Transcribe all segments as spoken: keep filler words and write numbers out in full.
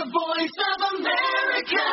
The Voice of America.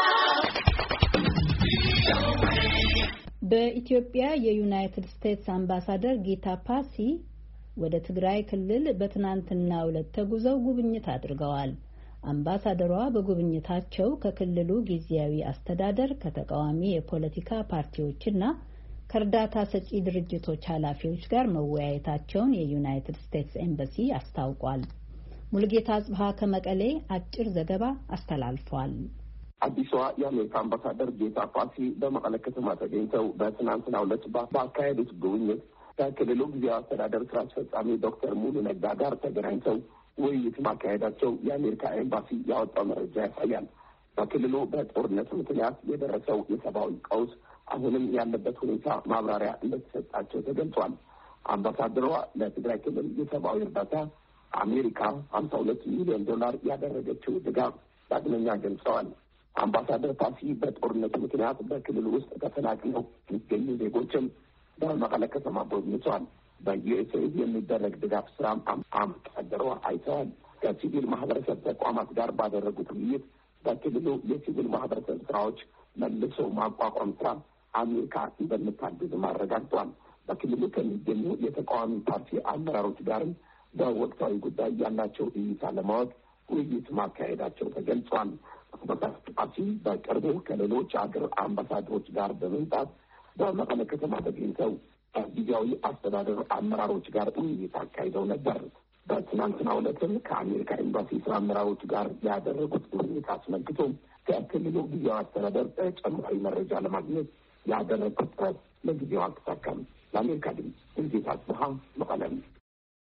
በኢትዮጵያ የዩናይትድ ስቴትስ አምባሳደር ጊታ ፓሲ ወደ ትግራይ ክልል በትናንትናው ዕለት ተጉዘው ጉብኝት አድርገዋል። አምባሳደሯ በጉብኝታቸው ከክልሉ ጊዜያዊ አስተዳደር፣ ከተቃዋሚ የፖለቲካ ፓርቲዎችና ከእርዳታ ሰጪ ድርጅቶች ኃላፊዎች ጋር መወያየታቸውን የዩናይትድ ስቴትስ ኤምባሲ አስታውቋል። ሙልጌታ አጽብሃ ከመቀሌ አጭር ዘገባ አስተላልፏል። አዲሷ የአሜሪካ አምባሳደር ጊታ ፓሲ በመቀለ ከተማ ተገኝተው በትናንትናው ዕለት ባካሄዱት ጉብኝት ከክልሉ ጊዜያዊ አስተዳደር ስራ አስፈጻሚ ዶክተር ሙሉ ነጋ ጋር ተገናኝተው ውይይት ማካሄዳቸው የአሜሪካ ኤምባሲ ያወጣው መረጃ ያሳያል። በክልሉ በጦርነቱ ምክንያት የደረሰው የሰብአዊ ቀውስ አሁንም ያለበት ሁኔታ ማብራሪያ እንደተሰጣቸው ተገልጿል። አምባሳደሯ ለትግራይ ክልል የሰብአዊ እርዳታ አሜሪካ ሀምሳ ሁለት ሚሊዮን ዶላር ያደረገችው ድጋፍ ዳግመኛ ገልጸዋል። አምባሳደር ፓሲ በጦርነቱ ምክንያት በክልሉ ውስጥ ተፈናቅለው የሚገኙ ዜጎችም በመቀለ ከተማ ጎብኝተዋል። በዩኤስኤድ የሚደረግ ድጋፍ ስራም አምባሳደሯ አይተዋል። ከሲቪል ማህበረሰብ ተቋማት ጋር ባደረጉት ውይይት በክልሉ የሲቪል ማህበረሰብ ስራዎች መልሶ ማቋቋም ስራ አሜሪካ እንደምታግዝ አረጋግጧል። በክልሉ ከሚገኙ የተቃዋሚ ፓርቲ አመራሮች ጋርም በወቅታዊ ጉዳይ ያላቸው እይታ ለማወቅ ውይይት ማካሄዳቸው ተገልጿል። አምባሳደር ፓሲ በቅርቡ ከሌሎች ሀገር አምባሳደሮች ጋር በመምጣት በመቀለ ከተማ ተገኝተው ከጊዜያዊ አስተዳደር አመራሮች ጋር ውይይት አካሂደው ነበር። በትናንትናው ዕለትም ከአሜሪካ ኤምባሲ ስራ አመራሮች ጋር ያደረጉት ውይይት አስመልክቶ ከክልሉ ጊዜያዊ አስተዳደር ተጨማሪ መረጃ ለማግኘት ያደረጉት ጥረት ለጊዜው አልተሳካም። ለአሜሪካ ድምፅ ሙልጌታ አጽብሃ መቀለ።